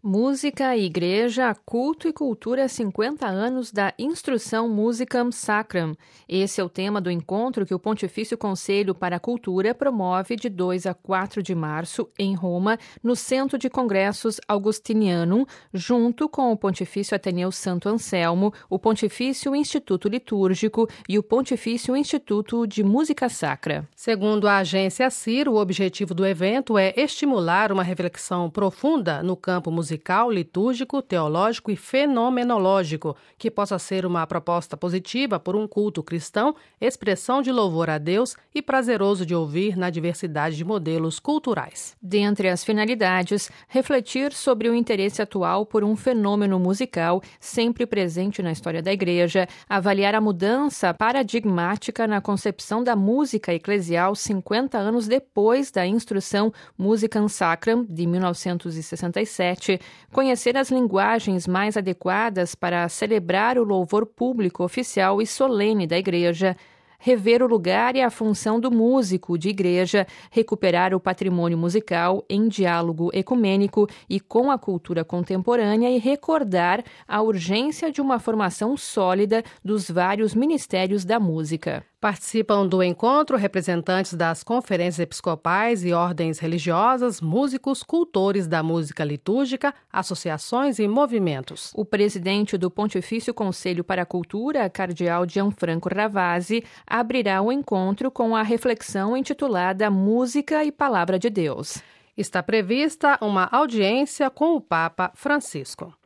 Música, Igreja, Culto e Cultura 50 anos da Instrução Musicam Sacram. Esse é o tema do encontro que o Pontifício Conselho para a Cultura promove de 2 a 4 de março, em Roma, no Centro de Congressos Augustinianum, junto com o Pontifício Ateneu Santo Anselmo, o Pontifício Instituto Litúrgico e o Pontifício Instituto de Música Sacra. Segundo a agência CIR, o objetivo do evento é estimular uma reflexão profunda no campo musical, litúrgico, teológico e fenomenológico, que possa ser uma proposta positiva por um culto cristão, expressão de louvor a Deus e prazeroso de ouvir na diversidade de modelos culturais. Dentre as finalidades, refletir sobre o interesse atual por um fenômeno musical sempre presente na história da Igreja, avaliar a mudança paradigmática na concepção da música eclesial 50 anos depois da Instrução Musicam Sacram, de 1967, conhecer as linguagens mais adequadas para celebrar o louvor público oficial e solene da Igreja, rever o lugar e a função do músico de igreja, recuperar o patrimônio musical em diálogo ecumênico e com a cultura contemporânea e recordar a urgência de uma formação sólida dos vários ministérios da música. Participam do encontro representantes das conferências episcopais e ordens religiosas, músicos, cultores da música litúrgica, associações e movimentos. O presidente do Pontifício Conselho para a Cultura, cardeal Gianfranco Ravasi, abrirá o encontro com a reflexão intitulada Música e Palavra de Deus. Está prevista uma audiência com o Papa Francisco.